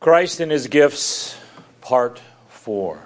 Christ and His Gifts, Part 4.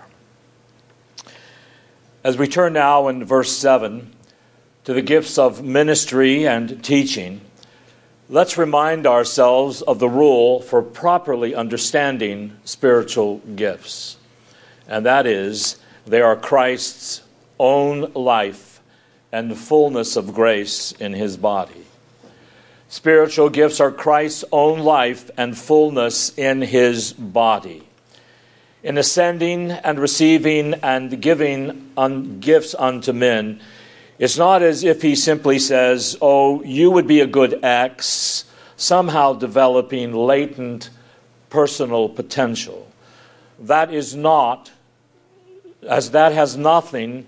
As we turn now in verse 7 to the gifts of ministry and teaching, let's remind ourselves of the rule for properly understanding spiritual gifts. And that is, they are Christ's own life and fullness of grace in His body. Spiritual gifts are Christ's own life and fullness in His body. In ascending and receiving and giving gifts unto men, it's not as if He simply says, oh, you would be a good X, somehow developing latent personal potential. That is not, as that has nothing,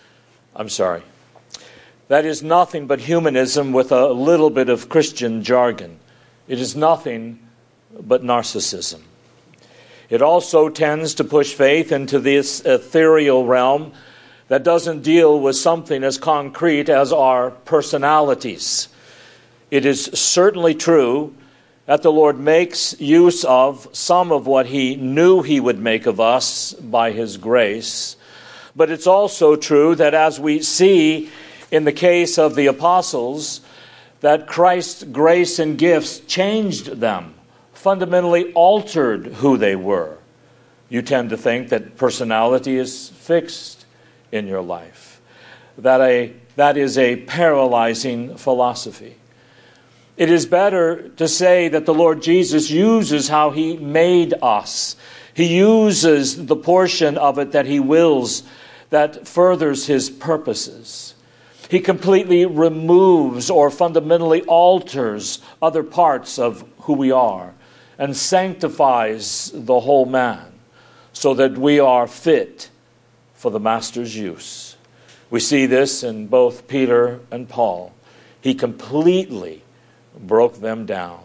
that is nothing but humanism with a little bit of Christian jargon. It is nothing but narcissism. It also tends to push faith into this ethereal realm that doesn't deal with something as concrete as our personalities. It is certainly true that the Lord makes use of some of what He knew He would make of us by His grace. But it's also true that as we see in the case of the apostles, that Christ's grace and gifts changed them, fundamentally altered who they were. You tend to think that personality is fixed in your life. That is a paralyzing philosophy. It is better to say that the Lord Jesus uses how He made us. He uses the portion of it that He wills, that furthers His purposes. He completely removes or fundamentally alters other parts of who we are and sanctifies the whole man so that we are fit for the Master's use. We see this in both Peter and Paul. He completely broke them down.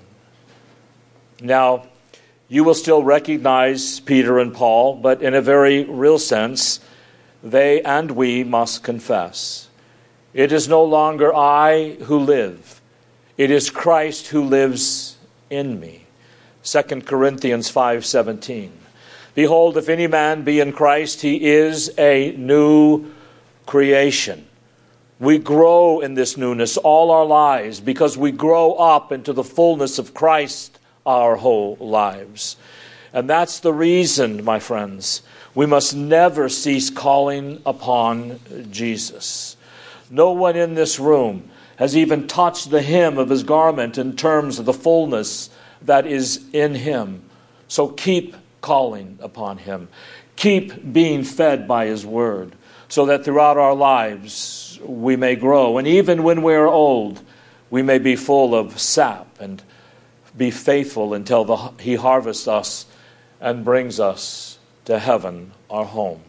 Now, you will still recognize Peter and Paul, but in a very real sense, they and we must confess. It is no longer I who live. It is Christ who lives in me. 2 Corinthians 5:17. Behold, if any man be in Christ, he is a new creation. We grow in this newness all our lives because we grow up into the fullness of Christ our whole lives. And that's the reason, my friends, we must never cease calling upon Jesus. No one in this room has even touched the hem of His garment in terms of the fullness that is in Him. So keep calling upon Him. Keep being fed by His Word so that throughout our lives we may grow. And even when we are old, we may be full of sap and be faithful until He harvests us and brings us to heaven, our home.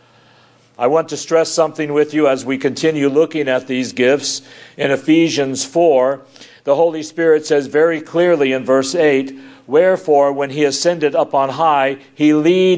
I want to stress something with you as we continue looking at these gifts. In Ephesians 4, the Holy Spirit says very clearly in verse 8, wherefore, when He ascended up on high, He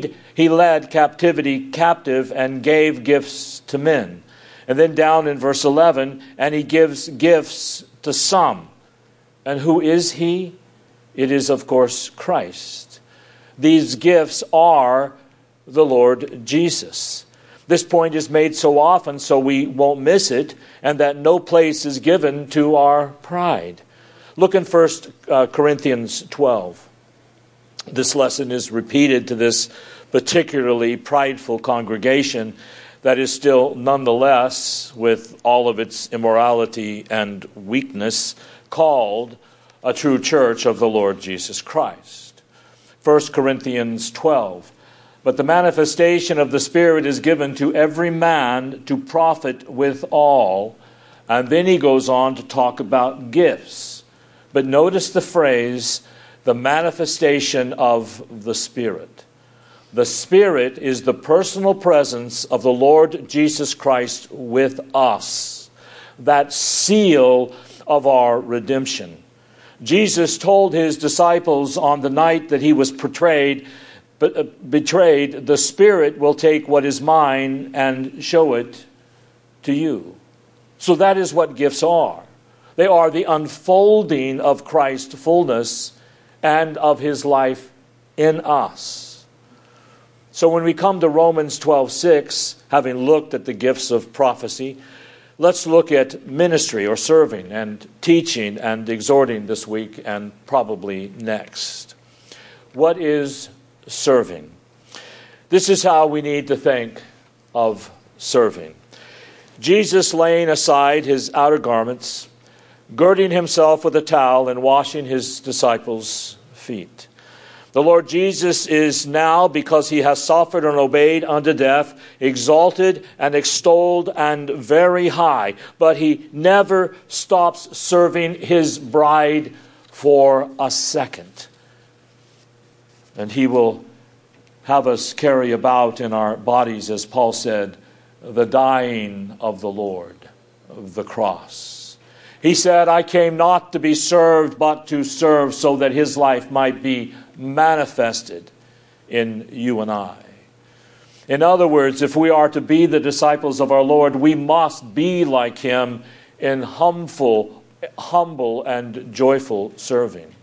led captivity captive and gave gifts to men. And then down in verse 11, and He gives gifts to some. And who is He? It is, of course, Christ. These gifts are the Lord Jesus. This point is made so often so we won't miss it, and that no place is given to our pride. Look in 1 Corinthians 12. This lesson is repeated to this particularly prideful congregation that is still nonetheless, with all of its immorality and weakness, called a true church of the Lord Jesus Christ. 1 Corinthians 12. But the manifestation of the Spirit is given to every man to profit withal. And then he goes on to talk about gifts. But notice the phrase, the manifestation of the Spirit. The Spirit is the personal presence of the Lord Jesus Christ with us. That seal of our redemption. Jesus told His disciples on the night that He was betrayed, the Spirit will take what is mine and show it to you. So that is what gifts are. They are the unfolding of Christ's fullness and of His life in us. So when we come to Romans 12:6, having looked at the gifts of prophecy, let's look at ministry or serving and teaching and exhorting this week and probably next. What is serving? This is how we need to think of serving. Jesus laying aside his outer garments, girding himself with a towel and washing his disciples' feet. The Lord Jesus is now, because he has suffered and obeyed unto death, exalted and extolled and very high. But he never stops serving his bride for a second. And he will have us carry about in our bodies, as Paul said, the dying of the Lord, of the cross. He said, I came not to be served, but to serve, so that his life might be manifested in you and I. In other words, if we are to be the disciples of our Lord, we must be like him in humble and joyful serving.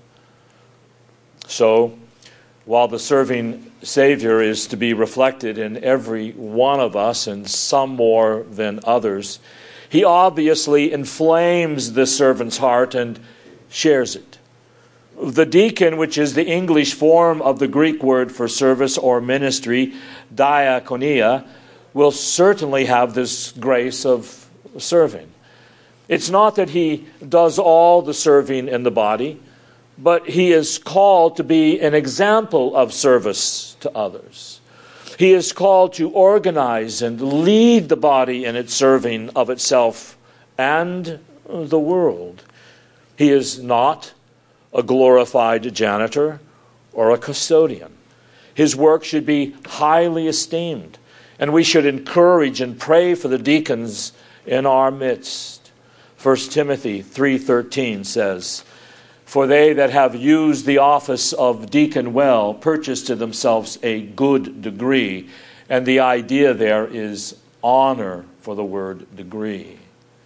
So, while the serving Savior is to be reflected in every one of us, and some more than others, he obviously inflames the servant's heart and shares it. The deacon, which is the English form of the Greek word for service or ministry, diakonia, will certainly have this grace of serving. It's not that he does all the serving in the body, but he is called to be an example of service to others. He is called to organize and lead the body in its serving of itself and the world. He is not a glorified janitor or a custodian. His work should be highly esteemed, and we should encourage and pray for the deacons in our midst. 1 Timothy 3:13 says, For they that have used the office of deacon well purchase to themselves a good degree. And the idea there is honor for the word degree.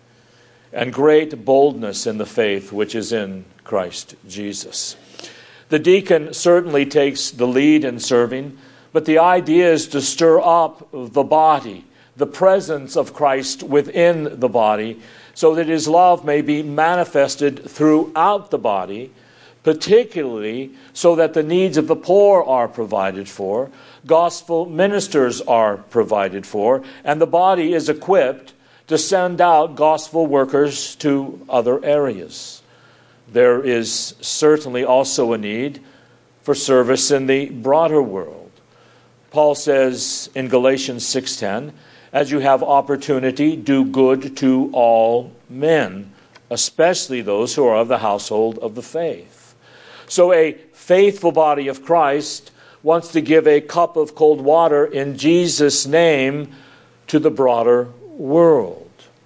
And great boldness in the faith which is in Christ Jesus. The deacon certainly takes the lead in serving, but the idea is to stir up the body, the presence of Christ within the body, so that his love may be manifested throughout the body, particularly so that the needs of the poor are provided for, gospel ministers are provided for, and the body is equipped to send out gospel workers to other areas. There is certainly also a need for service in the broader world. Paul says in Galatians 6:10, as you have opportunity, do good to all men, especially those who are of the household of the faith. So a faithful body of Christ wants to give a cup of cold water in Jesus' name to the broader world.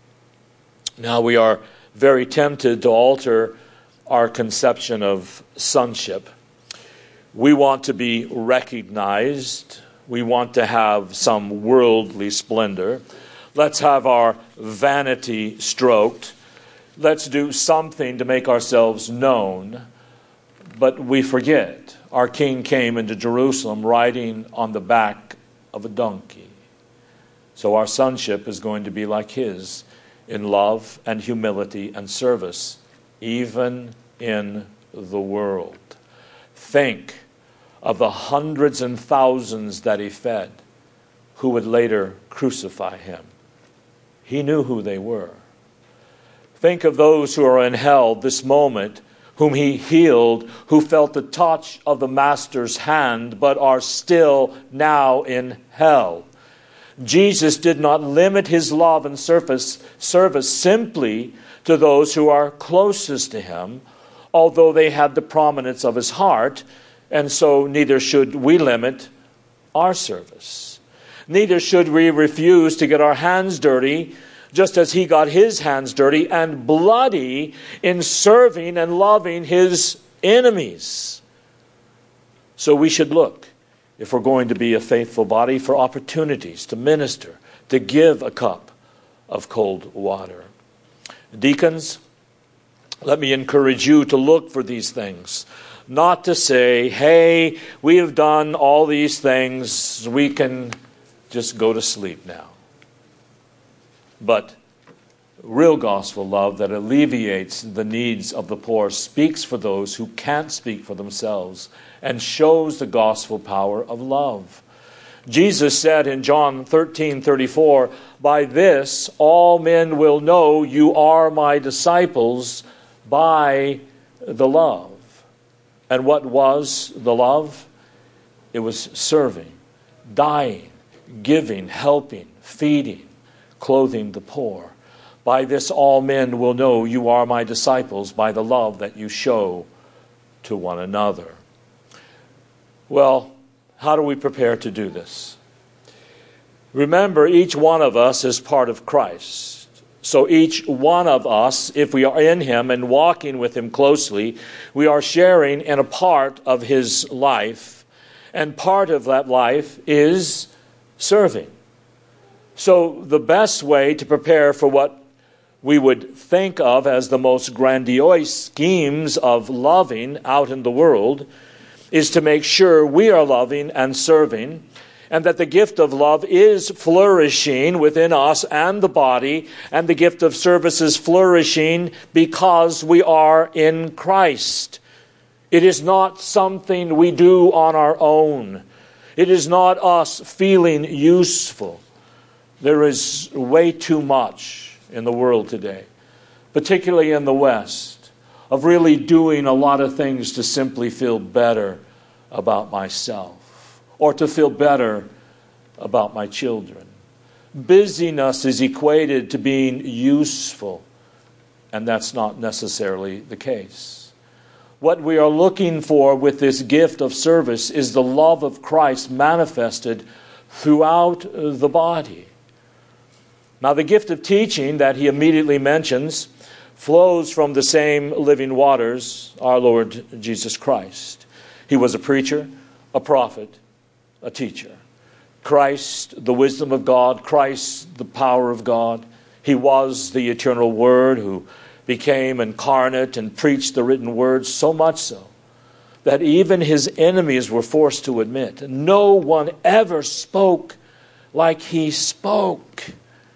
Now we are very tempted to alter our conception of sonship. We want to be recognized. We want to have some worldly splendor. Let's have our vanity stroked. Let's do something to make ourselves known. But we forget our King came into Jerusalem riding on the back of a donkey. So our sonship is going to be like his in love and humility and service, even in the world. Think of the hundreds and thousands that he fed, who would later crucify him. He knew who they were. Think of those who are in hell this moment, whom he healed, who felt the touch of the Master's hand, but are still now in hell. Jesus did not limit his love and service simply to those who are closest to him, although they had the prominence of his heart, and so neither should we limit our service. Neither should we refuse to get our hands dirty, just as he got his hands dirty and bloody in serving and loving his enemies. So we should look, if we're going to be a faithful body, for opportunities to minister, to give a cup of cold water. Deacons, let me encourage you to look for these things. not to say, hey, we have done all these things, we can just go to sleep now. But real gospel love that alleviates the needs of the poor speaks for those who can't speak for themselves and shows the gospel power of love. Jesus said in John 13:34, "By this all men will know you are my disciples, by the love." And what was the love? It was serving, dying, giving, helping, feeding, clothing the poor. By this all men will know you are my disciples, by the love that you show to one another. Well, how do we prepare to do this? Remember, each one of us is part of Christ. So each one of us, if we are in Him and walking with Him closely, we are sharing in a part of His life. And part of that life is serving. So the best way to prepare for what we would think of as the most grandiose schemes of loving out in the world is to make sure we are loving and serving, and that the gift of love is flourishing within us and the body, and the gift of service is flourishing because we are in Christ. It is not something we do on our own. It is not us feeling useful. There is way too much in the world today, particularly in the West, of really doing a lot of things to simply feel better about myself or to feel better about my children. Busyness is equated to being useful, and that's not necessarily the case. What we are looking for with this gift of service is the love of Christ manifested throughout the body. Now, the gift of teaching that he immediately mentions flows from the same living waters, our Lord Jesus Christ. He was a preacher, a prophet, a teacher. Christ, the wisdom of God. Christ, the power of God. He was the eternal Word who became incarnate and preached the written word, so much so that even his enemies were forced to admit no one ever spoke like he spoke.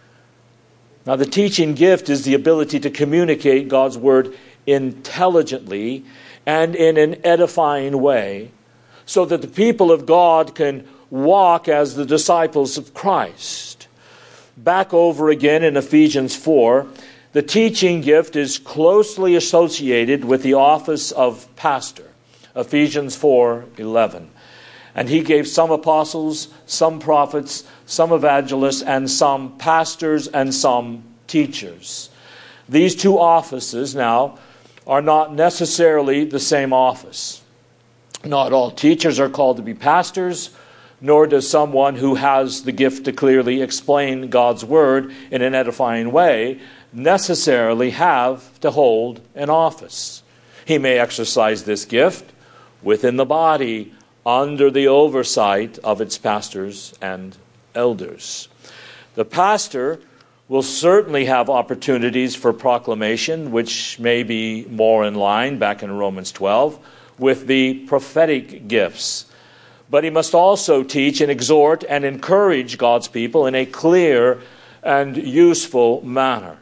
Now, the teaching gift is the ability to communicate God's word intelligently and in an edifying way so that the people of God can walk as the disciples of Christ. Back over again in Ephesians 4, the teaching gift is closely associated with the office of pastor. Ephesians 4:11. And he gave some apostles, some prophets, some evangelists, and some pastors, and some teachers. These two offices now are not necessarily the same office. Not all teachers are called to be pastors, nor does someone who has the gift to clearly explain God's word in an edifying way necessarily have to hold an office. He may exercise this gift within the body under the oversight of its pastors and elders. The pastor will certainly have opportunities for proclamation, which may be more in line, back in Romans 12, with the prophetic gifts. But he must also teach and exhort and encourage God's people in a clear and useful manner.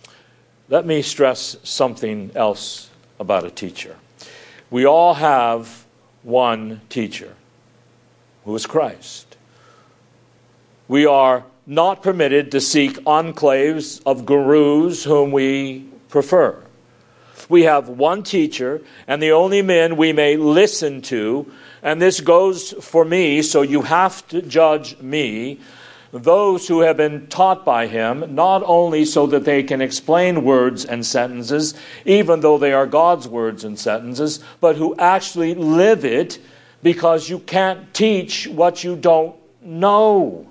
Let me stress something else about a teacher. We all have one teacher, who is Christ. We are not permitted to seek enclaves of gurus whom we prefer. We have one teacher, and the only men we may listen to, and this goes for me, so you have to judge me, those who have been taught by him, not only so that they can explain words and sentences, even though they are God's words and sentences, but who actually live it, because you can't teach what you don't know.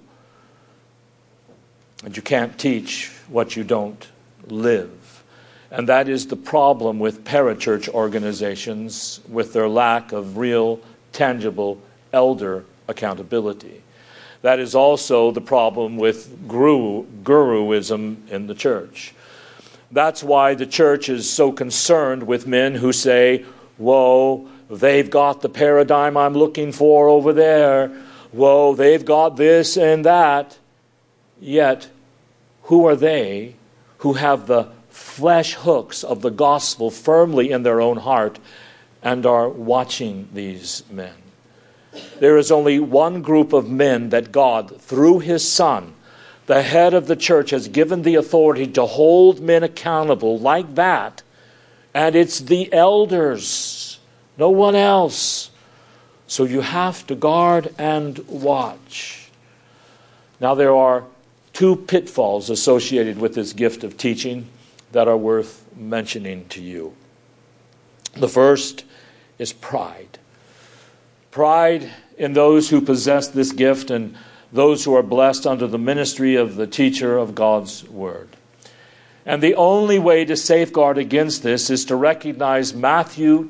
And you can't teach what you don't live. And that is the problem with parachurch organizations, with their lack of real, tangible elder accountability. That is also the problem with guruism in the church. That's why the church is so concerned with men who say, whoa, they've got the paradigm I'm looking for over there. Whoa, they've got this and that. Yet, who are they who have the flesh hooks of the gospel firmly in their own heart and are watching these men? There is only one group of men that God, through His Son, the head of the church, has given the authority to hold men accountable like that, and it's the elders, no one else. So you have to guard and watch. Now there are two pitfalls associated with this gift of teaching that are worth mentioning to you. The first is pride. Pride in those who possess this gift and those who are blessed under the ministry of the teacher of God's Word. And the only way to safeguard against this is to recognize Matthew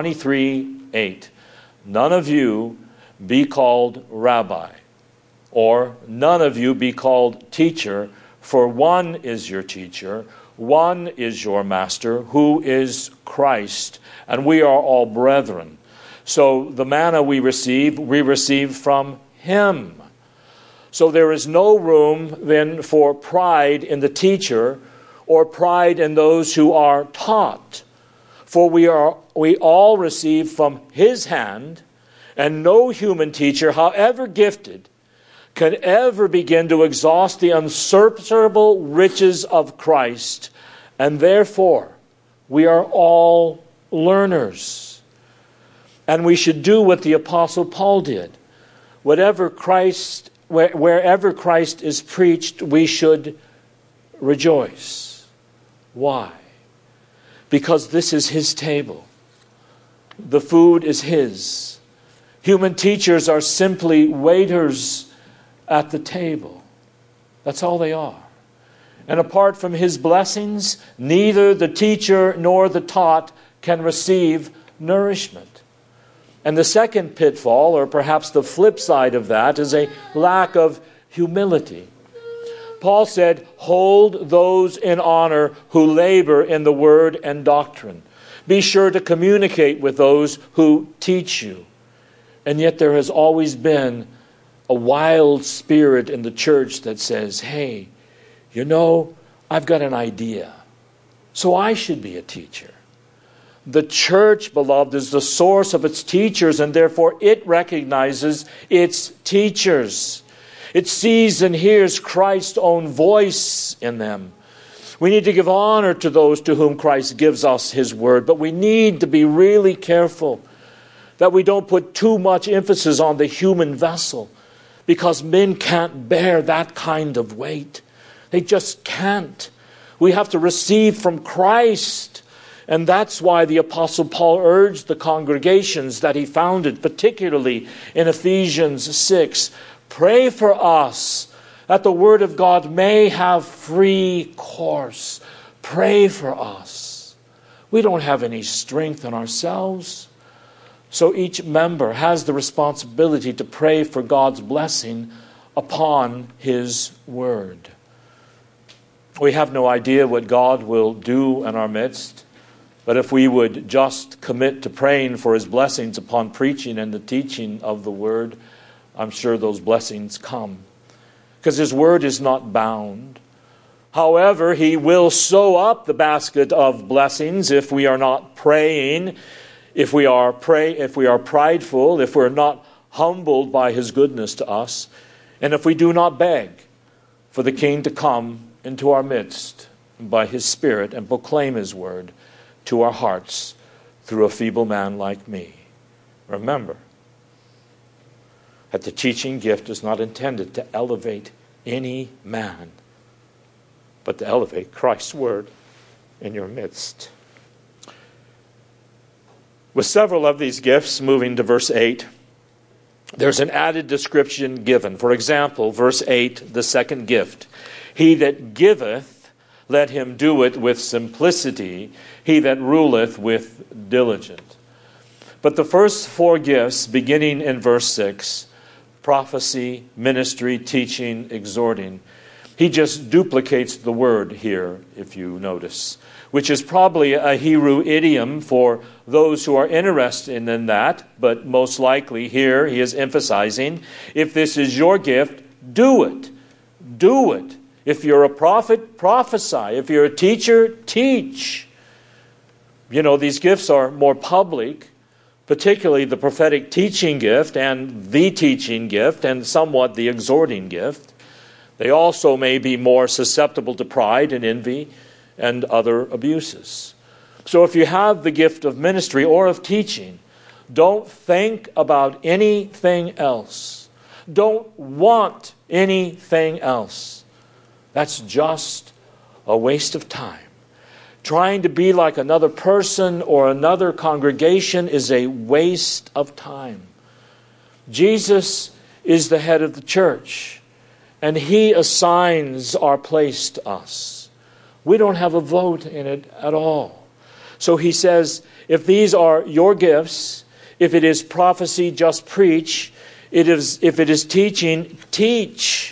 23:8. None of you be called rabbi, or none of you be called teacher, for one is your teacher, one is your master, who is Christ, and we are all brethren. So the manna we receive from Him. So there is no room then for pride in the teacher or pride in those who are taught. For we all receive from His hand, and no human teacher, however gifted, can ever begin to exhaust the unsearchable riches of Christ. And therefore, we are all learners. And we should do what the Apostle Paul did. Wherever Christ is preached, we should rejoice. Why? Because this is His table. The food is His. Human teachers are simply waiters at the table. That's all they are. And apart from His blessings, neither the teacher nor the taught can receive nourishment. And the second pitfall, or perhaps the flip side of that, is a lack of humility. Paul said, hold those in honor who labor in the word and doctrine. Be sure to communicate with those who teach you. And yet there has always been a wild spirit in the church that says, hey, you know, I've got an idea, so I should be a teacher. The church, beloved, is the source of its teachers, and therefore it recognizes its teachers. It sees and hears Christ's own voice in them. We need to give honor to those to whom Christ gives us His word, but we need to be really careful that we don't put too much emphasis on the human vessel, because men can't bear that kind of weight. They just can't. We have to receive from Christ. And that's why the Apostle Paul urged the congregations that he founded, particularly in Ephesians 6, pray for us that the Word of God may have free course. Pray for us. We don't have any strength in ourselves. So each member has the responsibility to pray for God's blessing upon His Word. We have no idea what God will do in our midst. But if we would just commit to praying for His blessings upon preaching and the teaching of the Word, I'm sure those blessings come. Because His Word is not bound. However, He will sew up the basket of blessings if we are not praying, if we are prideful, if we're not humbled by His goodness to us, and if we do not beg for the King to come into our midst by His Spirit and proclaim His Word to our hearts through a feeble man like me. Remember that the teaching gift is not intended to elevate any man, but to elevate Christ's Word in your midst. With several of these gifts, moving to verse 8, there's an added description given. For example, verse 8, the second gift. He that giveth, let him do it with simplicity. He that ruleth with diligence. But the first four gifts, beginning in verse 6, prophecy, ministry, teaching, exhorting, he just duplicates the word here, if you notice. which is probably a Hebrew idiom for those who are interested in that, but most likely here he is emphasizing, if this is your gift, do it. Do it. If you're a prophet, prophesy. If you're a teacher, teach. You know, these gifts are more public, particularly the prophetic teaching gift and the teaching gift and somewhat the exhorting gift. They also may be more susceptible to pride and envy and other abuses. So if you have the gift of ministry or of teaching, don't think about anything else. Don't want anything else. That's just a waste of time. Trying to be like another person or another congregation is a waste of time. Jesus is the head of the church, and He assigns our place to us. We don't have a vote in it at all. So He says, if these are your gifts, if it is prophecy, just preach. If it is teaching, teach.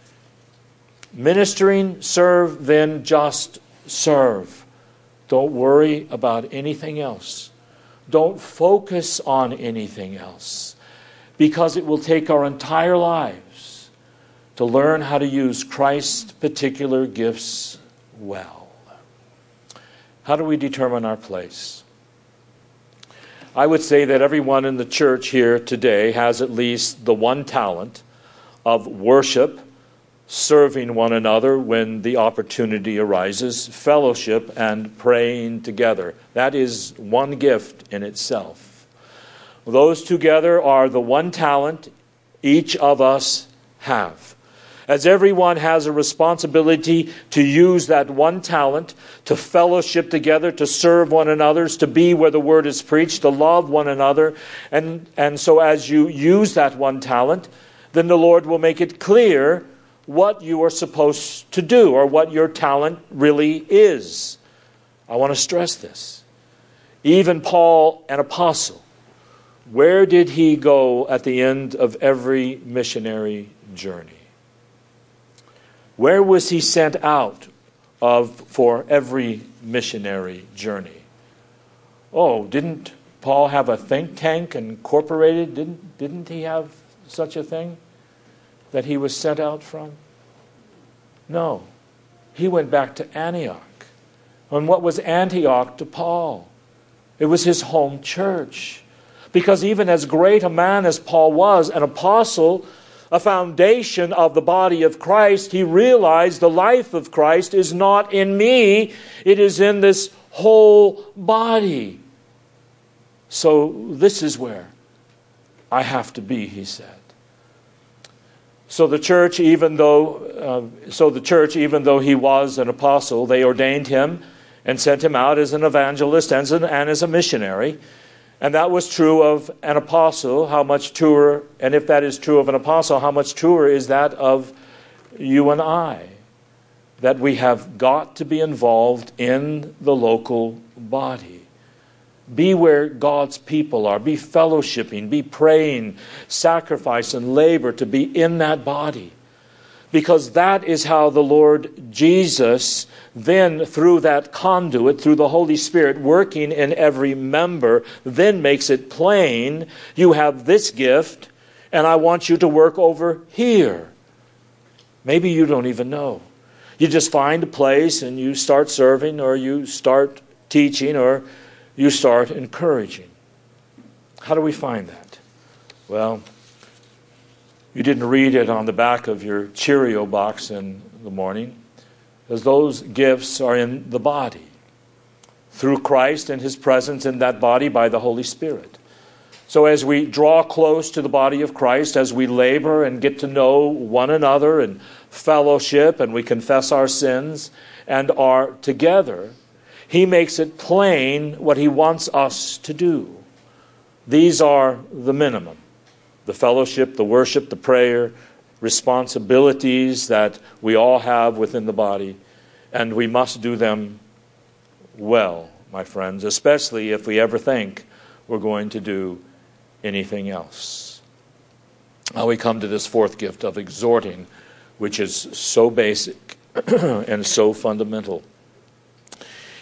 Ministering, serve, then just serve. Don't worry about anything else. Don't focus on anything else, because it will take our entire lives to learn how to use Christ's particular gifts well. How do we determine our place? I would say that everyone in the church here today has at least the one talent of worship, serving one another when the opportunity arises, fellowship, and praying together. That is one gift in itself. Those together are the one talent each of us have. As everyone has a responsibility to use that one talent, to fellowship together, to serve one another, to be where the word is preached, to love one another. And so as you use that one talent, then the Lord will make it clear what you are supposed to do, or what your talent really is. I want to stress this. Even Paul, an apostle, where did he go at the end of every missionary journey? Where was he sent out for every missionary journey? Oh, didn't Paul have a think tank incorporated? Didn't he have such a thing that he was sent out from? No. He went back to Antioch. And what was Antioch to Paul? It was his home church. Because even as great a man as Paul was, an apostle, a foundation of the body of Christ, he realized the life of Christ is not in me, it is in this whole body. So this is where I have to be, he said. So the church, even though he was an apostle, they ordained him and sent him out as an evangelist and as a missionary. And that was true of an apostle. How much truer, and if that is true of an apostle, how much truer is that of you and I? That we have got to be involved in the local body. Be where God's people are. Be fellowshipping, be praying, sacrifice and labor to be in that body. Because that is how the Lord Jesus then, through that conduit, through the Holy Spirit working in every member, then makes it plain, you have this gift, and I want you to work over here. Maybe you don't even know. You just find a place and you start serving, or you start teaching, or you start encouraging. How do we find that? Well, you didn't read it on the back of your Cheerio box in the morning, because those gifts are in the body, through Christ and His presence in that body by the Holy Spirit. So as we draw close to the body of Christ, as we labor and get to know one another and fellowship, and we confess our sins and are together, He makes it plain what He wants us to do. These are the minimum. The fellowship, the worship, the prayer, responsibilities that we all have within the body, and we must do them well, my friends, especially if we ever think we're going to do anything else. Now we come to this fourth gift of exhorting, which is so basic and so fundamental.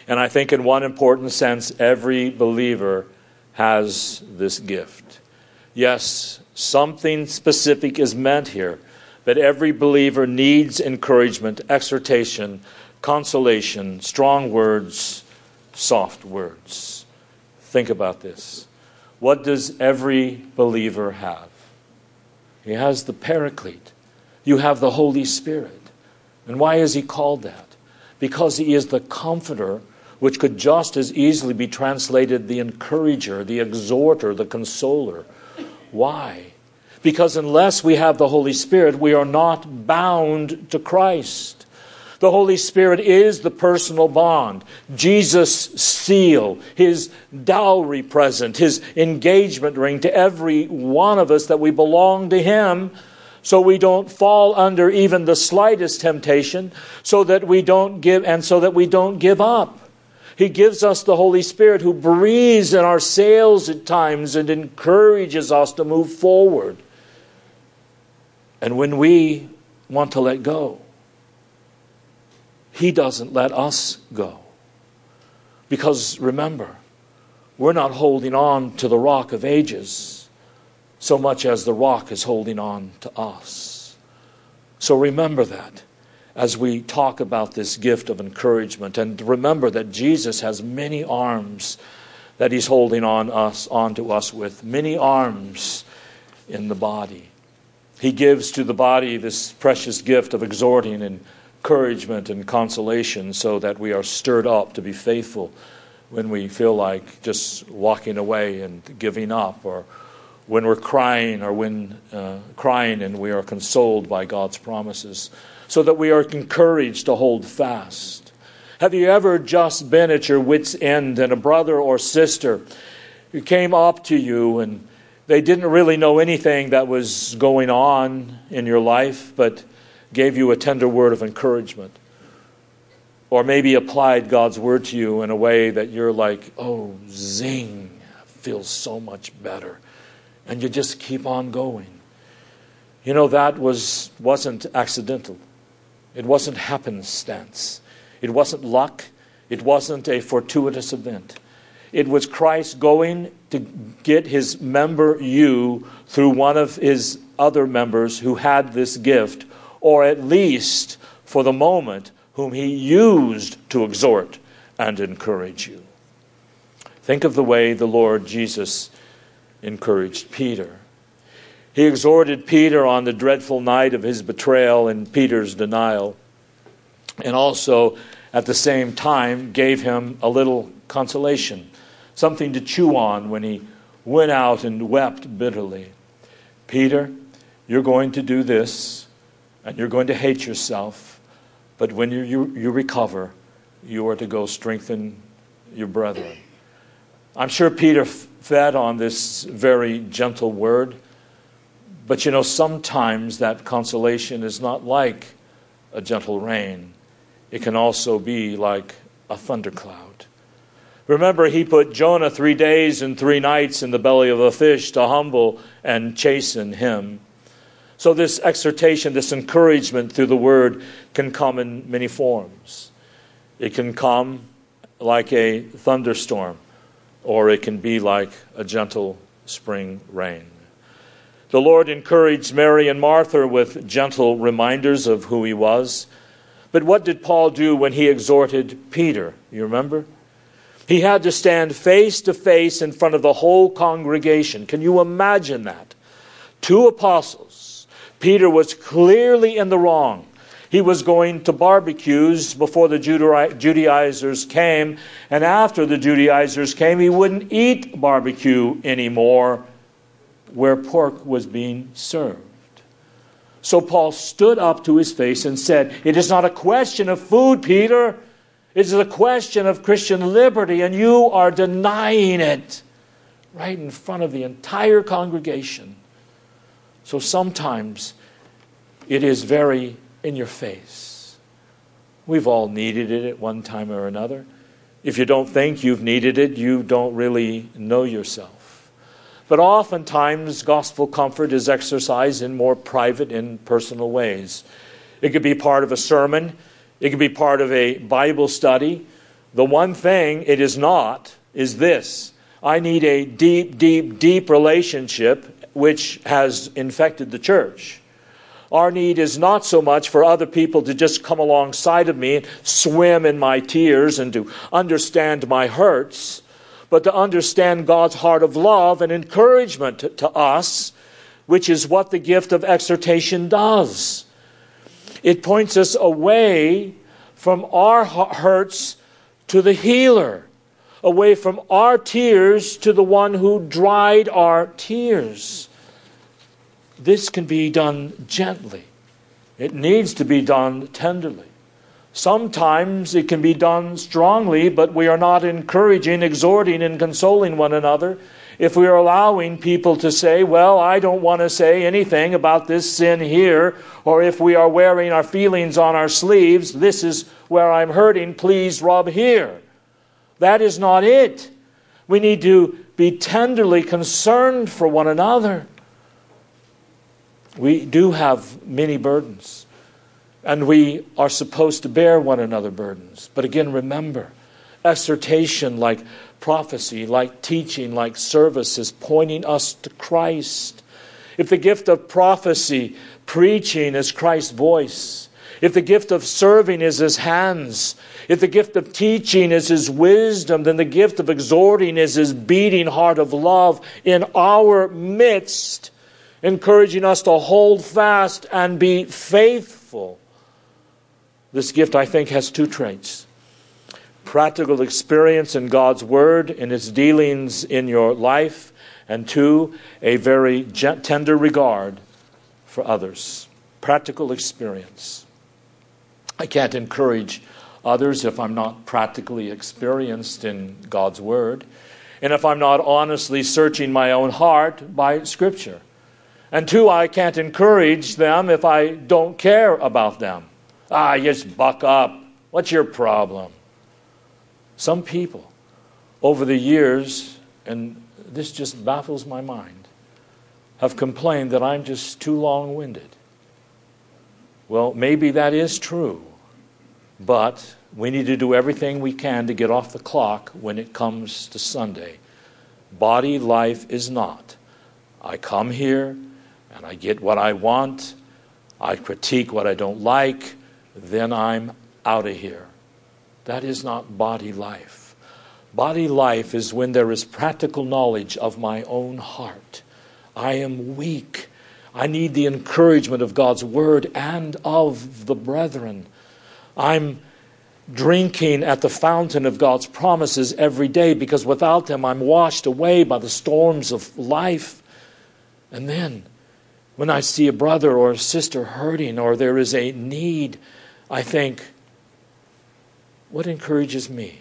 And I think in one important sense, every believer has this gift. Yes, something specific is meant here, but every believer needs encouragement, exhortation, consolation, strong words, soft words. Think about this. What does every believer have? He has the Paraclete. You have the Holy Spirit. And why is he called that? Because he is the Comforter, which could just as easily be translated the encourager, the exhorter, the consoler. Why? Because unless we have the Holy Spirit, we are not bound to Christ. The Holy Spirit is the personal bond, Jesus' seal, his dowry present, his engagement ring to every one of us that we belong to him, so we don't fall under even the slightest temptation, so that we don't give up. He gives us the Holy Spirit who breathes in our sails at times and encourages us to move forward. And when we want to let go, he doesn't let us go. Because remember, we're not holding on to the rock of ages so much as the rock is holding on to us. So remember that as we talk about this gift of encouragement. And remember that Jesus has many arms that he's holding onto us with. Many arms in the body. He gives to the body this precious gift of exhorting and encouragement and consolation so that we are stirred up to be faithful when we feel like just walking away and giving up, or when we're crying, or when crying and we are consoled by God's promises, so that we are encouraged to hold fast. Have you ever just been at your wit's end and a brother or sister who came up to you and they didn't really know anything that was going on in your life, but gave you a tender word of encouragement? Or maybe applied God's word to you in a way that you're like, oh, zing, feels so much better. And you just keep on going. You know, that wasn't accidental. It wasn't happenstance. It wasn't luck. It wasn't a fortuitous event. It was Christ going to get his member you through one of his other members who had this gift, or at least, for the moment, whom he used to exhort and encourage you. Think of the way the Lord Jesus encouraged Peter. He exhorted Peter on the dreadful night of his betrayal and Peter's denial, and also at the same time gave him a little consolation, something to chew on when he went out and wept bitterly. Peter, you're going to do this, and you're going to hate yourself, but when you recover, you are to go strengthen your brethren. I'm sure Peter fed on this very gentle word, but you know, sometimes that consolation is not like a gentle rain. It can also be like a thundercloud. Remember, he put Jonah 3 days and 3 nights in the belly of a fish to humble and chasten him. So this exhortation, this encouragement through the word can come in many forms. It can come like a thunderstorm, or it can be like a gentle spring rain. The Lord encouraged Mary and Martha with gentle reminders of who he was. But what did Paul do when he exhorted Peter? You remember? He had to stand face to face in front of the whole congregation. Can you imagine that? 2 apostles. Peter was clearly in the wrong. He was going to barbecues before the Judaizers came, and after the Judaizers came, he wouldn't eat barbecue anymore where pork was being served. So Paul stood up to his face and said, "It is not a question of food, Peter. It is a question of Christian liberty, and you are denying it right in front of the entire congregation." So sometimes it is very in your face. We've all needed it at one time or another. If you don't think you've needed it, you don't really know yourself. But oftentimes, gospel comfort is exercised in more private and personal ways. It could be part of a sermon. It could be part of a Bible study The one thing it is not is this. I need a deep, deep, deep relationship which has infected the church. Our need is not so much for other people to just come alongside of me and swim in my tears and to understand my hurts, but to understand God's heart of love and encouragement to us, which is what the gift of exhortation does. It points us away from our hurts to the healer, away from our tears to the one who dried our tears. This can be done gently. It needs to be done tenderly. Sometimes it can be done strongly, but we are not encouraging, exhorting, and consoling one another if we are allowing people to say, well, I don't want to say anything about this sin here, or if we are wearing our feelings on our sleeves, this is where I'm hurting, please rub here. That is not it. We need to be tenderly concerned for one another. We do have many burdens, and we are supposed to bear one another burdens. But again, remember, exhortation like prophecy, like teaching, like service is pointing us to Christ. If the gift of prophecy, preaching is Christ's voice, if the gift of serving is His hands, if the gift of teaching is His wisdom, then the gift of exhorting is His beating heart of love in our midst, encouraging us to hold fast and be faithful. This gift, I think, has two traits. Practical experience in God's Word, in its dealings in your life, and two, a very tender regard for others. Practical experience. I can't encourage others if I'm not practically experienced in God's Word, and if I'm not honestly searching my own heart by Scripture. And two, I can't encourage them if I don't care about them. Just buck up. What's your problem? Some people, over the years, and this just baffles my mind, have complained that I'm just too long-winded. Well, maybe that is true, but we need to do everything we can to get off the clock when it comes to Sunday. Body life is not. I come here, and I get what I want, I critique what I don't like, then I'm out of here. That is not body life. Body life is when there is practical knowledge of my own heart. I am weak. I need the encouragement of God's Word and of the brethren. I'm drinking at the fountain of God's promises every day because without them I'm washed away by the storms of life. And then when I see a brother or a sister hurting or there is a need, I think, what encourages me?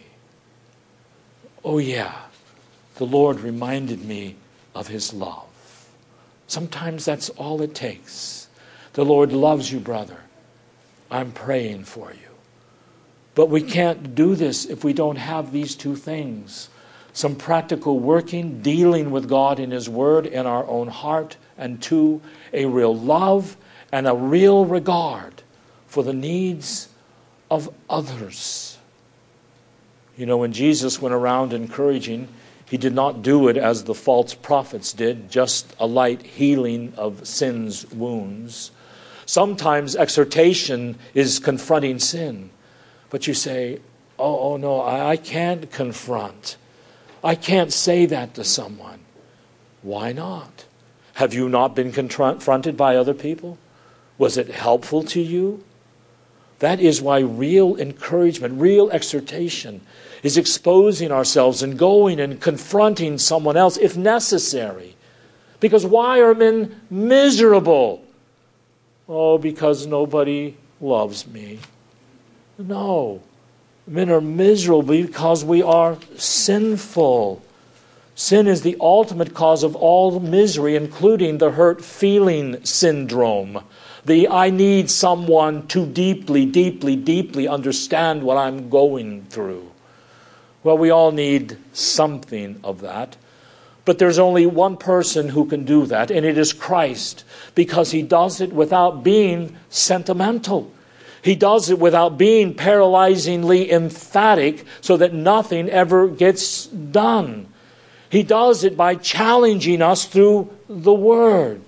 Oh yeah, the Lord reminded me of His love. Sometimes that's all it takes. The Lord loves you, brother. I'm praying for you. But we can't do this if we don't have these two things. Some practical working, dealing with God in His Word in our own heart, and two, a real love and a real regard for the needs of others. You know, when Jesus went around encouraging, He did not do it as the false prophets did, just a light healing of sin's wounds. Sometimes exhortation is confronting sin. But you say, oh no, I can't confront. I can't say that to someone. Why not? Have you not been confronted by other people? Was it helpful to you? That is why real encouragement, real exhortation is exposing ourselves and going and confronting someone else if necessary. Because why are men miserable? Oh, because nobody loves me. No. Men are miserable because we are sinful. Sin is the ultimate cause of all misery, including the hurt feeling syndrome. The I need someone to deeply, deeply, deeply understand what I'm going through. Well, we all need something of that. But there's only one person who can do that, and it is Christ, because He does it without being sentimental. He does it without being paralyzingly emphatic so that nothing ever gets done. He does it by challenging us through the Word.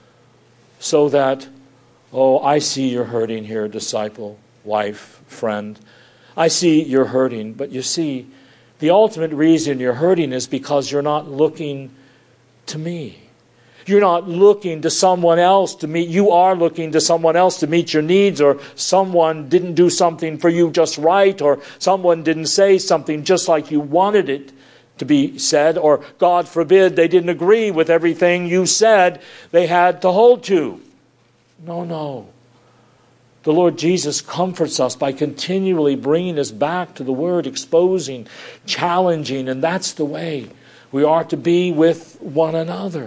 So that, oh, I see you're hurting here, disciple, wife, friend. I see you're hurting, but you see, the ultimate reason you're hurting is because you're not looking to me. You're not looking to someone else to meet. You are looking to someone else to meet your needs, or someone didn't do something for you just right, or someone didn't say something just like you wanted it to be said, or God forbid they didn't agree with everything you said they had to hold to. No. The Lord Jesus comforts us by continually bringing us back to the Word, exposing, challenging, and that's the way we are to be with one another.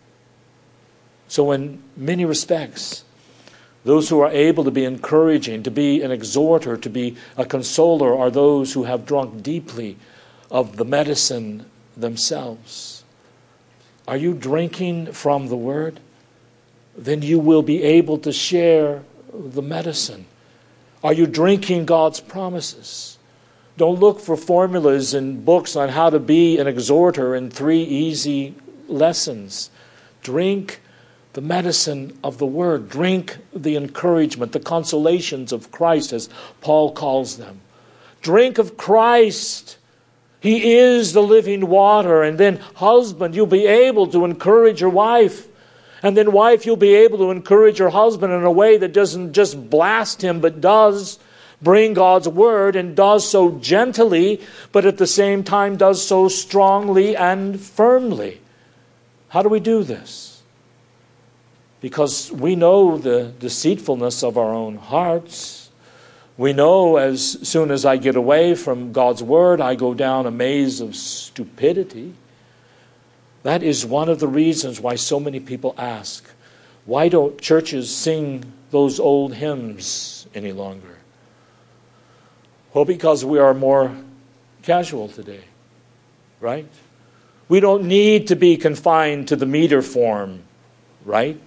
So in many respects, those who are able to be encouraging, to be an exhorter, to be a consoler, are those who have drunk deeply of the medicine themselves. Are you drinking from the Word? Then you will be able to share the medicine. Are you drinking God's promises? Don't look for formulas in books on how to be an exhorter in 3 easy lessons. Drink the medicine of the Word. Drink the encouragement, the consolations of Christ, as Paul calls them. Drink of Christ. He is the living water. And then, husband, you'll be able to encourage your wife. And then, wife, you'll be able to encourage your husband in a way that doesn't just blast him, but does bring God's Word, and does so gently, but at the same time does so strongly and firmly. How do we do this? Because we know the deceitfulness of our own hearts. We know as soon as I get away from God's Word, I go down a maze of stupidity. That is one of the reasons why so many people ask, why don't churches sing those old hymns any longer? Well, because we are more casual today, right? We don't need to be confined to the meter form, right?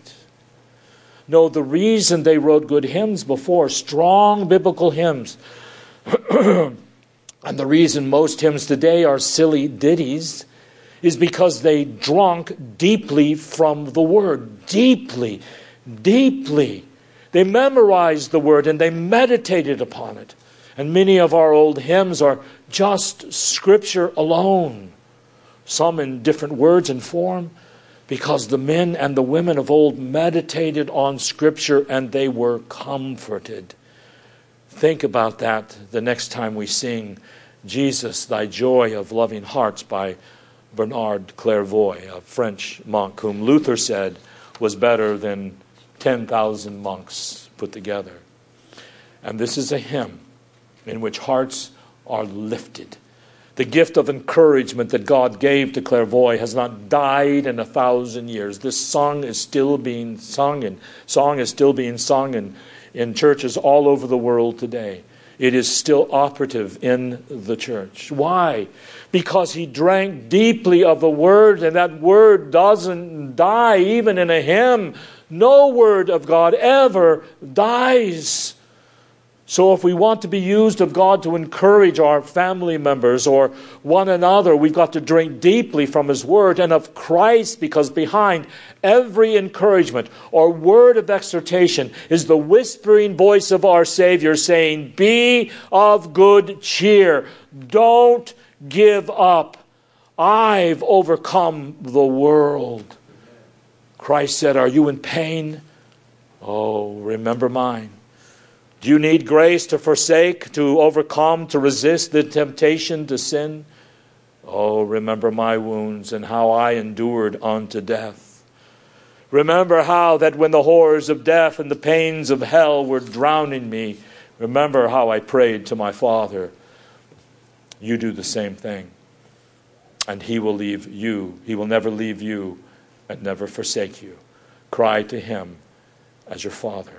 No, the reason they wrote good hymns before, strong biblical hymns, and the reason most hymns today are silly ditties, is because they drunk deeply from the Word. Deeply. They memorized the Word and they meditated upon it. And many of our old hymns are just Scripture alone. Some in different words and form, because the men and the women of old meditated on Scripture and they were comforted. Think about that the next time we sing Jesus, Thy Joy of Loving Hearts by Bernard Clairvoy, a French monk whom Luther said was better than 10,000 monks put together. And this is a hymn in which hearts are lifted. The gift of encouragement that God gave to Clairvoy has not died in 1,000 years. This song is still being sung, and song is still being sung in churches all over the world today. It is still operative in the church. Why? Because he drank deeply of the Word, and that Word doesn't die even in a hymn. No Word of God ever dies. So if we want to be used of God to encourage our family members or one another, we've got to drink deeply from His Word and of Christ, because behind every encouragement or word of exhortation is the whispering voice of our Savior saying, be of good cheer. Don't give up. I've overcome the world. Christ said, are you in pain? Oh, remember mine. Do you need grace to forsake, to overcome, to resist the temptation to sin? Oh, remember my wounds and how I endured unto death. Remember how that when the horrors of death and the pains of hell were drowning me, remember how I prayed to my Father. You do the same thing. And He will leave you. He will never leave you and never forsake you. Cry to Him as your Father.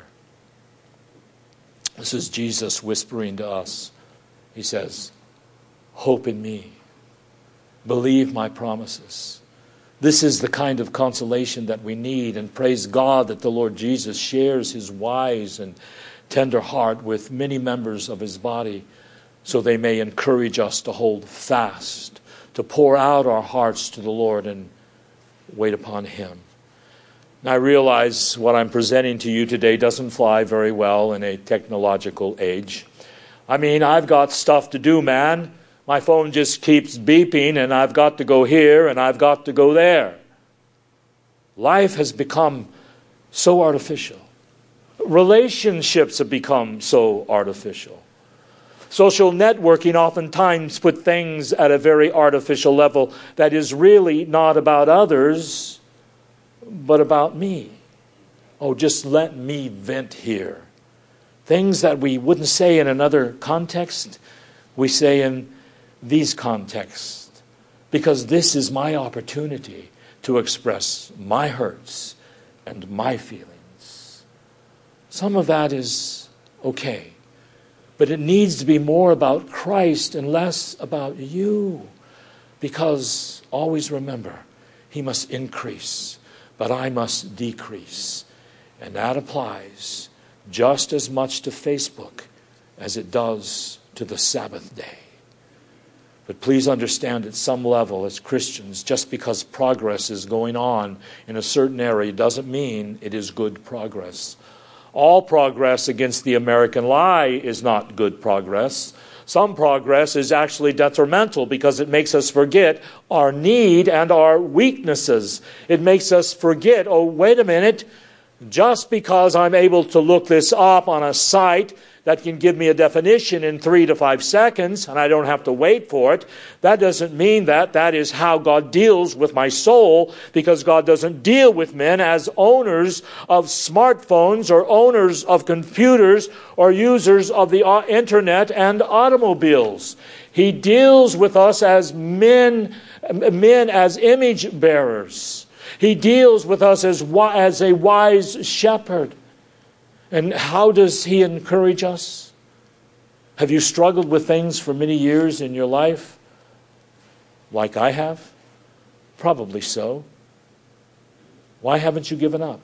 This is Jesus whispering to us. He says, hope in me. Believe my promises. This is the kind of consolation that we need. And praise God that the Lord Jesus shares His wise and tender heart with many members of his body, so they may encourage us to hold fast, to pour out our hearts to the Lord and wait upon him. Now, I realize what I'm presenting to you today doesn't fly very well in a technological age. I mean, I've got stuff to do, man. My phone just keeps beeping, and I've got to go here, and I've got to go there. Life has become so artificial. Relationships have become so artificial. Social networking oftentimes put things at a very artificial level that is really not about others, but about me. Oh, just let me vent here. Things that we wouldn't say in another context, we say in these contexts, because this is my opportunity to express my hurts and my feelings. Some of that is okay, but it needs to be more about Christ and less about you, because always remember, he must increase, but I must decrease. And that applies just as much to Facebook as it does to the Sabbath day. But please understand, at some level, as Christians, just because progress is going on in a certain area doesn't mean it is good progress. All progress against the American lie is not good progress. Some progress is actually detrimental because it makes us forget our need and our weaknesses. It makes us forget, oh, wait a minute, just because I'm able to look this up on a site that can give me a definition in 3 to 5 seconds, and I don't have to wait for it, that doesn't mean that that is how God deals with my soul, because God doesn't deal with men as owners of smartphones or owners of computers or users of the internet and automobiles. He deals with us as men as image bearers. He deals with us as a wise shepherd. And how does he encourage us? Have you struggled with things for many years in your life? Like I have? Probably so. Why haven't you given up?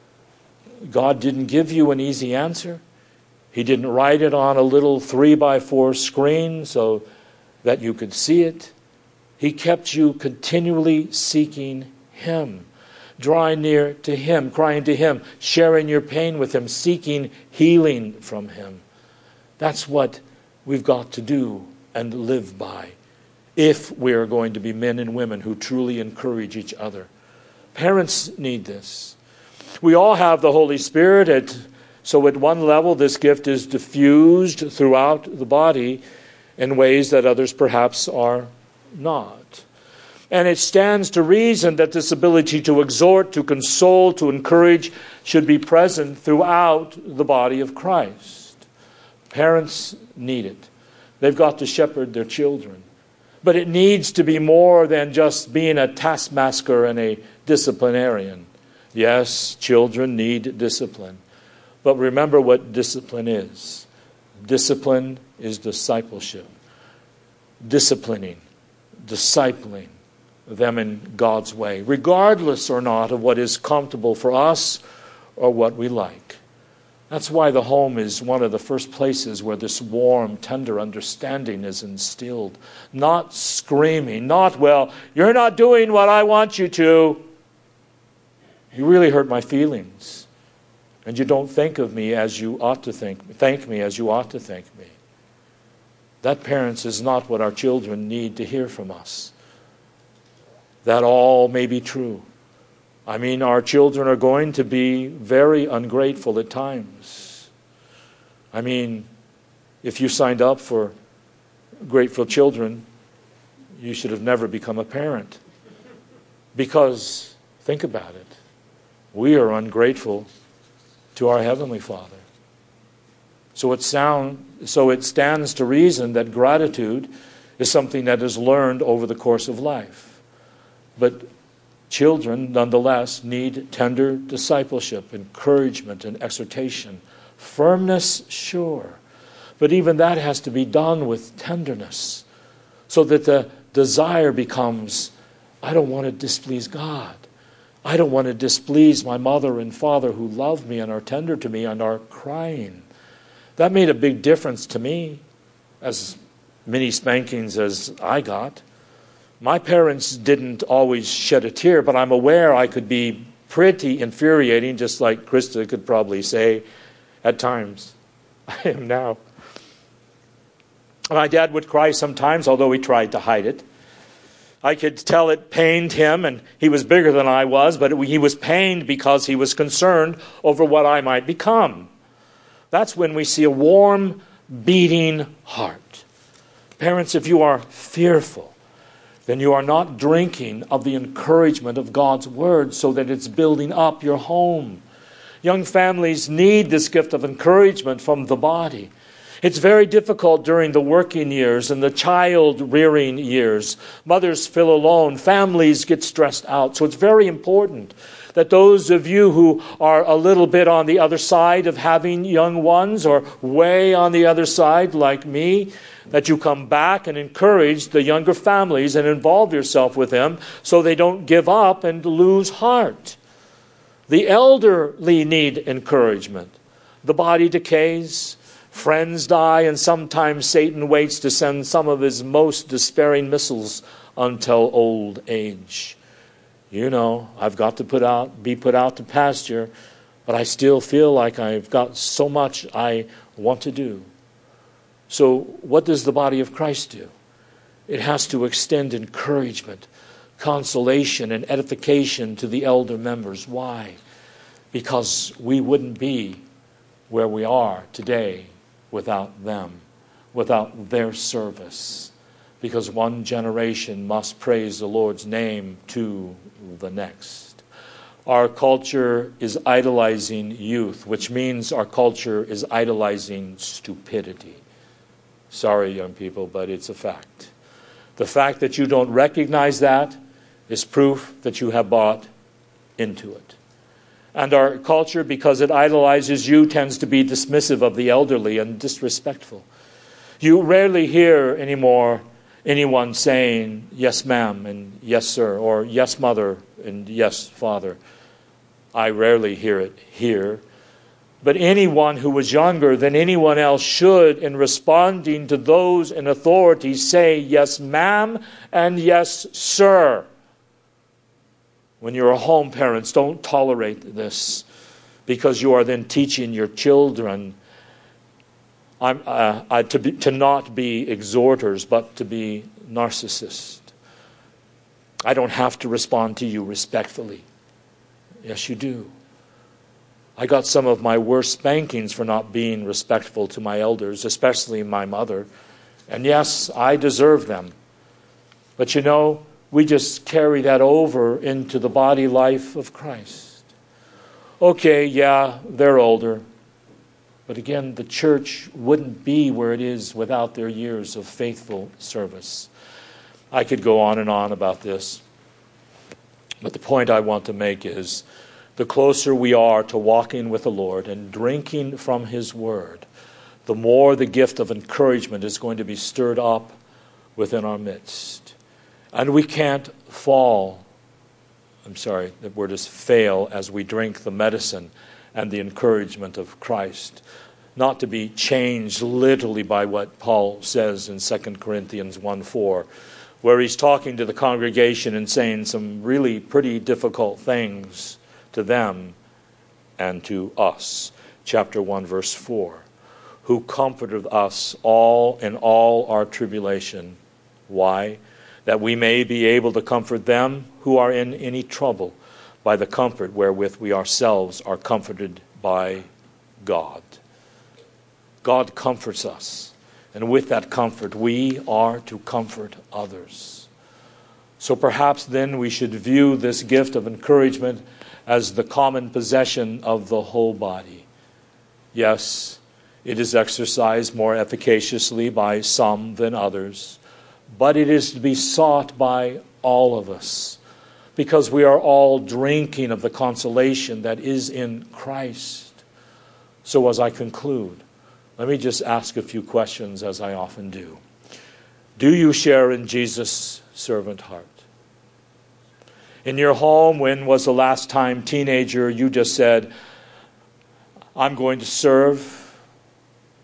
God didn't give you an easy answer. He didn't write it on a little 3x4 screen so that you could see it. He kept you continually seeking him, drawing near to him, crying to him, sharing your pain with him, seeking healing from him. That's what we've got to do and live by if we're going to be men and women who truly encourage each other. Parents need this. We all have the Holy Spirit, so at one level this gift is diffused throughout the body in ways that others perhaps are not. And it stands to reason that this ability to exhort, to console, to encourage should be present throughout the body of Christ. Parents need it. They've got to shepherd their children. But it needs to be more than just being a taskmaster and a disciplinarian. Yes, children need discipline. But remember what discipline is. Discipline is discipleship. Disciplining, discipling them in God's way, regardless or not of what is comfortable for us or what we like. That's why the home is one of the first places where this warm, tender understanding is instilled. Not screaming, not, well, you're not doing what I want you to. You really hurt my feelings. And you don't think of me as you ought to thank me as you ought to thank me. That, parents, is not what our children need to hear from us. That all may be true. I mean, our children are going to be very ungrateful at times. I mean, if you signed up for grateful children, you should have never become a parent. Because, think about it, we are ungrateful to our Heavenly Father. So it stands to reason that gratitude is something that is learned over the course of life. But children, nonetheless, need tender discipleship, encouragement, and exhortation. Firmness, sure. But even that has to be done with tenderness, so that the desire becomes, I don't want to displease God. I don't want to displease my mother and father who love me and are tender to me and are crying. That made a big difference to me, as many spankings as I got. My parents didn't always shed a tear, but I'm aware I could be pretty infuriating, just like Krista could probably say at times. I am now. My dad would cry sometimes, although he tried to hide it. I could tell it pained him, and he was bigger than I was, but he was pained because he was concerned over what I might become. That's when we see a warm, beating heart. Parents, if you are fearful, then you are not drinking of the encouragement of God's Word so that it's building up your home. Young families need this gift of encouragement from the body. It's very difficult during the working years and the child-rearing years. Mothers feel alone. Families get stressed out. So it's very important that those of you who are a little bit on the other side of having young ones, or way on the other side like me, that you come back and encourage the younger families and involve yourself with them so they don't give up and lose heart. The elderly need encouragement. The body decays. Friends die, and sometimes Satan waits to send some of his most despairing missiles until old age. You know, I've got to be put out to pasture, but I still feel like I've got so much I want to do. So what does the body of Christ do? It has to extend encouragement, consolation, and edification to the elder members. Why? Because we wouldn't be where we are today without them, without their service. Because one generation must praise the Lord's name to the next. Our culture is idolizing youth, which means our culture is idolizing stupidity. Sorry, young people, but it's a fact. The fact that you don't recognize that is proof that you have bought into it. And our culture, because it idolizes you, tends to be dismissive of the elderly and disrespectful. You rarely hear anymore anyone saying, yes, ma'am, and yes, sir, or yes, mother, and yes, father. I rarely hear it here. But anyone who was younger than anyone else should, in responding to those in authority, say, yes, ma'am, and yes, sir. When you're a home parents, don't tolerate this, because you are then teaching your children to not be exhorters, but to be narcissists. I don't have to respond to you respectfully. Yes, you do. I got some of my worst spankings for not being respectful to my elders, especially my mother. And yes, I deserve them. But you know, we just carry that over into the body life of Christ. Okay, yeah, they're older. But again, the church wouldn't be where it is without their years of faithful service. I could go on and on about this. But the point I want to make is, the closer we are to walking with the Lord and drinking from His Word, the more the gift of encouragement is going to be stirred up within our midst. And we can't fail as we drink the medicine and the encouragement of Christ. Not to be changed literally by what Paul says in 2 Corinthians 1:4, where he's talking to the congregation and saying some really pretty difficult things to them and to us. Chapter 1, verse 4. Who comforted us all in all our tribulation. Why? That we may be able to comfort them who are in any trouble by the comfort wherewith we ourselves are comforted by God. God comforts us, and with that comfort we are to comfort others. So perhaps then we should view this gift of encouragement as the common possession of the whole body. Yes, it is exercised more efficaciously by some than others, but it is to be sought by all of us, because we are all drinking of the consolation that is in Christ. So as I conclude, let me just ask a few questions, as I often do. Do you share in Jesus' servant heart? In your home, when was the last time, teenager, you just said, I'm going to serve,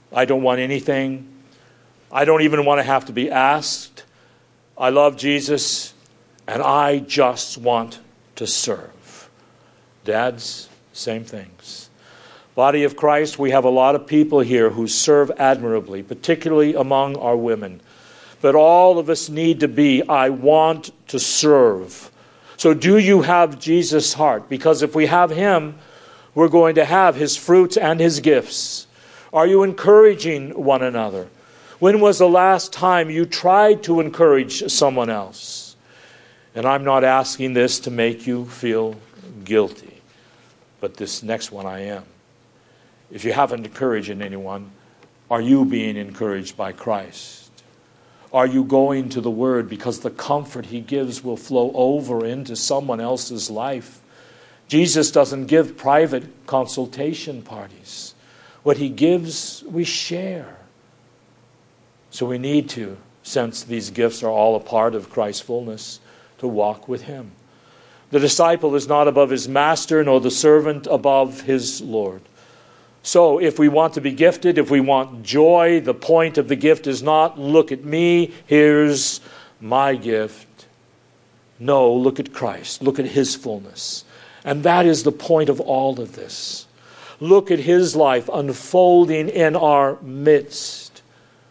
I don't want anything. I don't even want to have to be asked. I love Jesus, and I just want to serve. Dads, same things. Body of Christ, we have a lot of people here who serve admirably, particularly among our women. But all of us need to be, I want to serve. So do you have Jesus' heart? Because if we have Him, we're going to have His fruits and His gifts. Are you encouraging one another? When was the last time you tried to encourage someone else? And I'm not asking this to make you feel guilty, but this next one I am. If you haven't encouraged anyone, are you being encouraged by Christ? Are you going to the Word because the comfort He gives will flow over into someone else's life? Jesus doesn't give private consultation parties. What He gives, we share. So we need to, since these gifts are all a part of Christ's fullness, to walk with Him. The disciple is not above his master, nor the servant above his Lord. So if we want to be gifted, if we want joy, the point of the gift is not, look at me, here's my gift. No, look at Christ. Look at His fullness. And that is the point of all of this. Look at His life unfolding in our midst.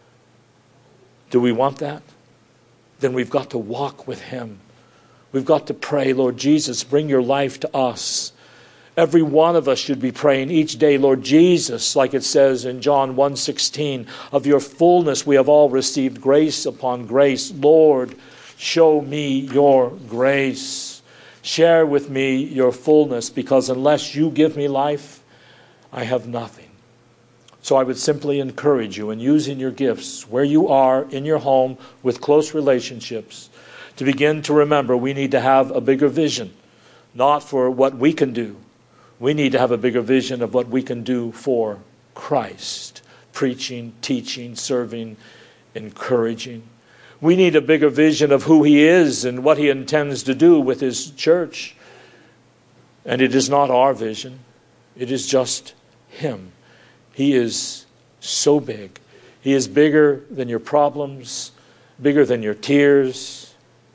Do we want that? Then we've got to walk with Him. We've got to pray, Lord Jesus, bring your life to us. Every one of us should be praying each day, Lord Jesus, like it says in John 1:16, of your fullness we have all received grace upon grace. Lord, show me your grace. Share with me your fullness, because unless you give me life, I have nothing. So I would simply encourage you in using your gifts where you are in your home with close relationships to begin to remember we need to have a bigger vision, not for what we can do. We need to have a bigger vision of what we can do for Christ. Preaching, teaching, serving, encouraging. We need a bigger vision of who He is and what He intends to do with His church. And it is not our vision. It is just Him. He is so big. He is bigger than your problems, bigger than your tears,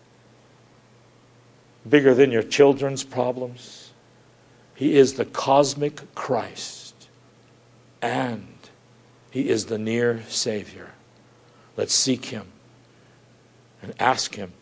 bigger than your children's problems. He is the cosmic Christ, and He is the near Savior. Let's seek Him and ask Him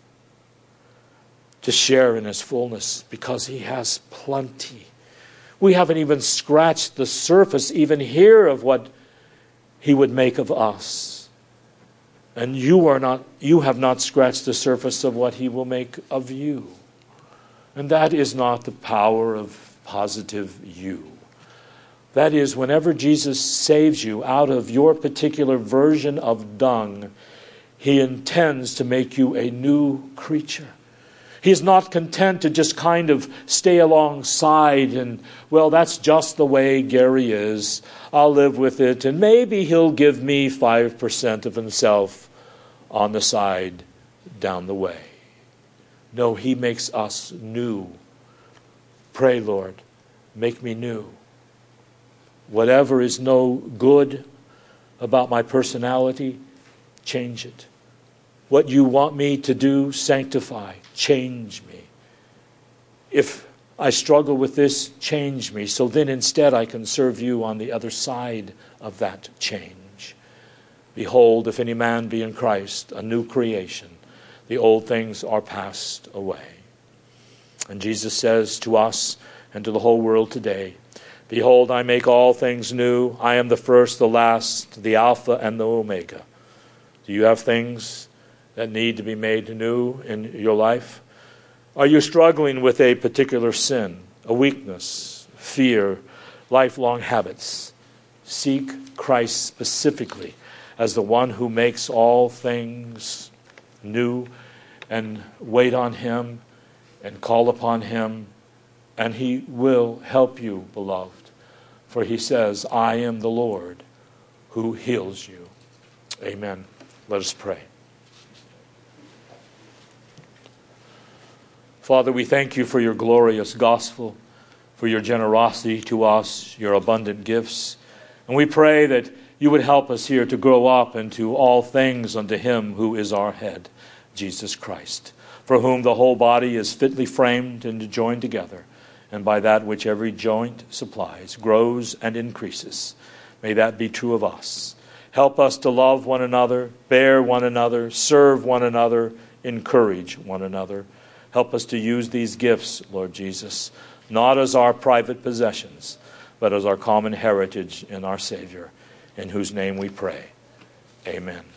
to share in His fullness, because He has plenty. We haven't even scratched the surface even here of what He would make of us. And you have not scratched the surface of what He will make of you. And that is not the power of positive you. That is, whenever Jesus saves you out of your particular version of dung, He intends to make you a new creature. He is not content to just kind of stay alongside and, well, that's just the way Gary is. I'll live with it, and maybe he'll give me 5% of himself on the side down the way. No, He makes us new. Pray, Lord, make me new. Whatever is no good about my personality, change it. What you want me to do, sanctify. Change me. If I struggle with this, change me. So then instead I can serve you on the other side of that change. Behold, if any man be in Christ, a new creation. The old things are passed away. And Jesus says to us and to the whole world today, behold, I make all things new. I am the first, the last, the Alpha and the Omega. Do you have things that need to be made new in your life? Are you struggling with a particular sin, a weakness, fear, lifelong habits? Seek Christ specifically as the one who makes all things new, and wait on Him and call upon Him, and He will help you, beloved. For He says, I am the Lord who heals you. Amen. Let us pray. Father, we thank you for your glorious gospel, for your generosity to us, your abundant gifts. And we pray that you would help us here to grow up into all things unto him who is our head, Jesus Christ, for whom the whole body is fitly framed and joined together, and by that which every joint supplies, grows and increases. May that be true of us. Help us to love one another, bear one another, serve one another, encourage one another. Help us to use these gifts, Lord Jesus, not as our private possessions, but as our common heritage in our Savior, in whose name we pray. Amen.